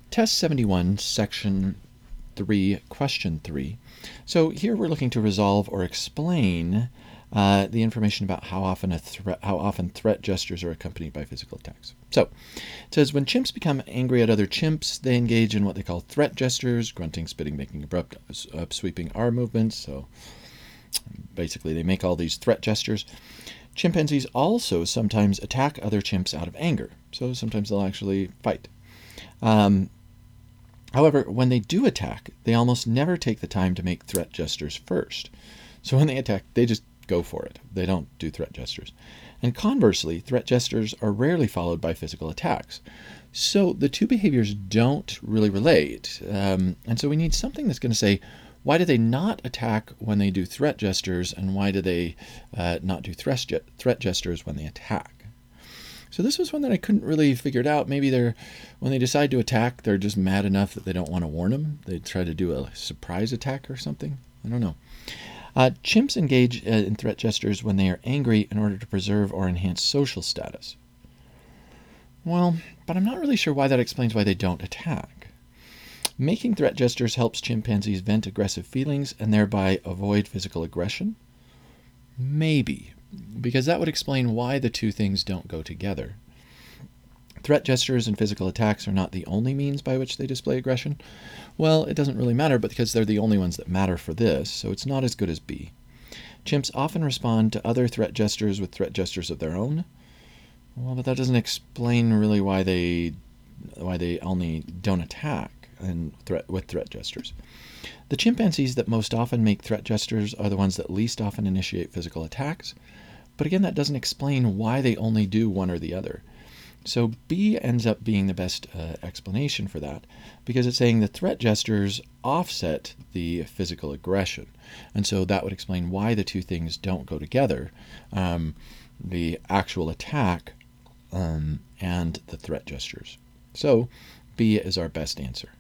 Test 71, Section 3, Question 3. So here we're looking to resolve or explain the information about how often threat gestures are accompanied by physical attacks. So it says when chimps become angry at other chimps, they engage in what they call threat gestures: grunting, spitting, making abrupt, upsweeping arm movements. So basically they make all these threat gestures. Chimpanzees also sometimes attack other chimps out of anger. So sometimes they'll actually fight. However, when they do attack, they almost never take the time to make threat gestures first. So when they attack, they just go for it. They don't do threat gestures. And conversely, threat gestures are rarely followed by physical attacks. So the two behaviors don't really relate. And so we need something that's going to say, why do they not attack when they do threat gestures, and why do they not do threat gestures when they attack? So this was one that I couldn't really figure it out. Maybe when they decide to attack, they're just mad enough that they don't want to warn them. They try to do a surprise attack or something. I don't know. Chimps engage in threat gestures when they are angry in order to preserve or enhance social status. Well, but I'm not really sure why that explains why they don't attack. Making threat gestures helps chimpanzees vent aggressive feelings and thereby avoid physical aggression? Maybe, because that would explain why the two things don't go together. Threat gestures and physical attacks are not the only means by which they display aggression. Well, it doesn't really matter, but because they're the only ones that matter for this, so it's not as good as B. Chimps often respond to other threat gestures with threat gestures of their own. Well, but that doesn't explain really why they only don't attack with threat gestures. The chimpanzees that most often make threat gestures are the ones that least often initiate physical attacks. But again, that doesn't explain why they only do one or the other. So B ends up being the best explanation for that, because it's saying the threat gestures offset the physical aggression. And so that would explain why the two things don't go together, the actual attack and the threat gestures. So B is our best answer.